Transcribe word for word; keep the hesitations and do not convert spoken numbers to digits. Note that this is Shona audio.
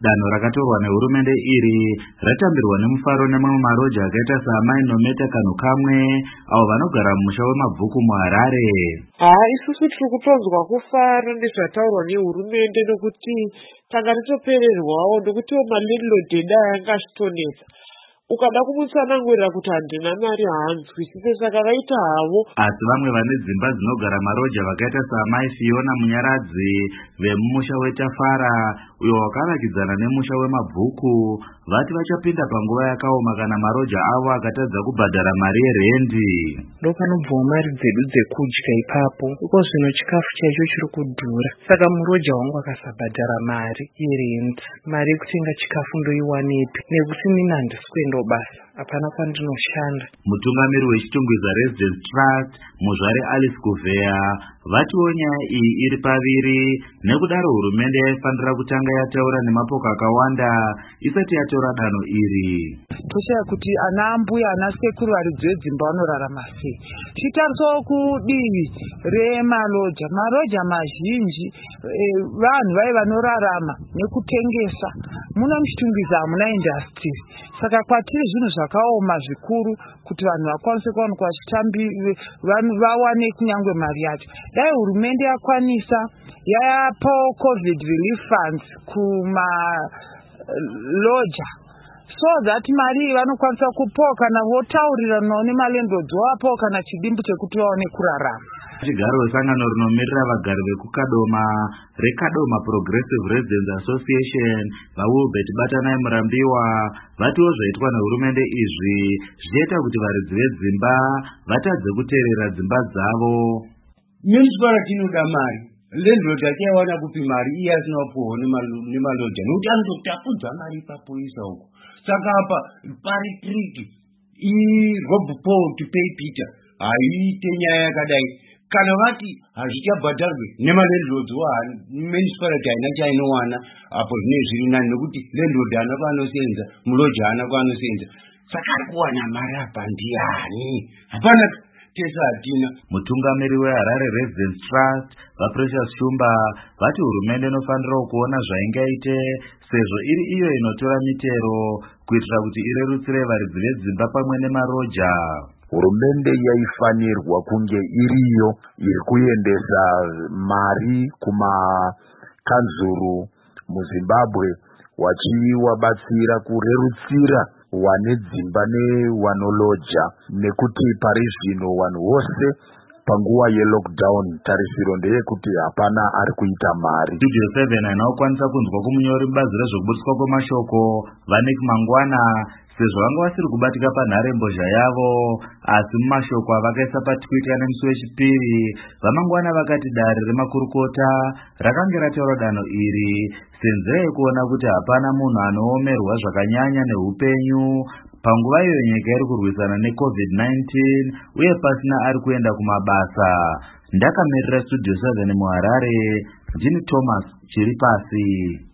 Danho rakatorwa nehurumende iri ratambirwa nemufaro nemamwe maroja akaita saamai Nometa Kanhu Kamwe avo vanogara mumusha weMabvuku muHarare. Haa, isusu tiri kutonzwa kufara nezvataurwa nehurumende nokuti tanga titopererwawo nokutiwo malandlord edu aya anga achitonetsa. Ukada kumutsanangurira kuti handina mari haanzwisise, saka vaita havo. Asi vamwe vane dzimba dzinogara maroja vakaita saamai Fiona Munyaradzi vemumusha weTafara uyo wakavakidzana nemusha weMabvuku vati vachapinda panguva yakaoma kana maroja avo akatadza kubhadhara mari yerendi. Ndopanobvawo mari dzedu dzekudya ipapo, uko zvino chikafu chaicho chiri kudhura, saka muroja wangu akasabhadhara mari yerendi. Mari yekutenga chikafu ndoiwanepi nekuti nini handisi kuenda basa, hapana kwandinoshanda. Mutungamiri wechitungwiza Residence Trust muzvare Alice Kuvheya vatiwo nyaya iyi iri paviri, nekudaro hurumende yaifanira kutanga yataura nemapoka akawanda isati yatora danho iri. Toshaya kuti ana ambuya ana sekuru vari dzedzimba vanorarama sei. Chitarisawo kudivi remaloja, maroja mazhinji e, vanhu vai vanorarama nekutengesa. Muna muchitungwiza hamuna industry, saka kwatiri zvinhu zvakaoma zvikuru kuti vanhu vakwanise kuwanikwa vachitambi vawane kunyange mari yacho. Dai hurumende yakwanisa yapawo covid relief funds kuma loja, so that mari vanokwanisa kupawo kana votauriranawo nemalandlords vapawo kana chidimbu chekuti vaone kurarama. Chigaro wesangano rinomirira vagari vekukadoma reKadoma Progressive Residents Association vaWilbert Batanai Murambiwa vatiwo zvaitwa nehurumende izvi zvichaita kuti varidzi vedzimba vatadze kuteerera dzimba dzavo. Municipality inoda mari, landlord achawana kupi mari iye asina kupuwa nemaloja nokuti anototapudza mari papoisa uko. Saka apa pari triki iRoboport Pay Peter haiite nyaya yakadai. Kana vati hazvichabhadharwe nemalandlords municipality haina chainowana, apo zvinenge zviri nani nokuti landlord haana kwaanosenza, muloja haana kwaanosenza. Saka ari kuwana mari apa ndiani? Hapana tesa hatina. Mutungamiri weHarare Residence Trust vaPrecious Shumba vati hurumende inofanira kuona zvaingaite sezvo iri iyo inotora mitero kuitira kuti irerutsire varidzi vedzimba pamwe nemaroja. Hurumende yaifanirwa kunge iriyo iri kuendesa mari kumakanzuru muZimbabwe vachivabatsira kurerutsira wane dzimba newanoloja, nekuti pari zvino vanhu vose panguva yelockdown tarisiro ndeyekuti hapana ari kuita mari. Studio seven ainokwanisa kunzwa kumunyori mubazi rezvekubutswa kwemashoko Vanik Mangwana sezvo vanga vasiri kubatika panharembozha yavo, asi mumashoko avakaisa paTwitter nemusi wechipiri vaMangwana vakati dare remakurukota rakanga rataura danho iri senzira yekuona kuti hapana munhu anoomerwa zvakanyanya neupenyu panguva iyo nyika iri kurwisana necovid nineteen uye pasina ari kuenda kumabasa. Ndakamirira Studio seven muHarare, Jimmy Thomas chiri pasi.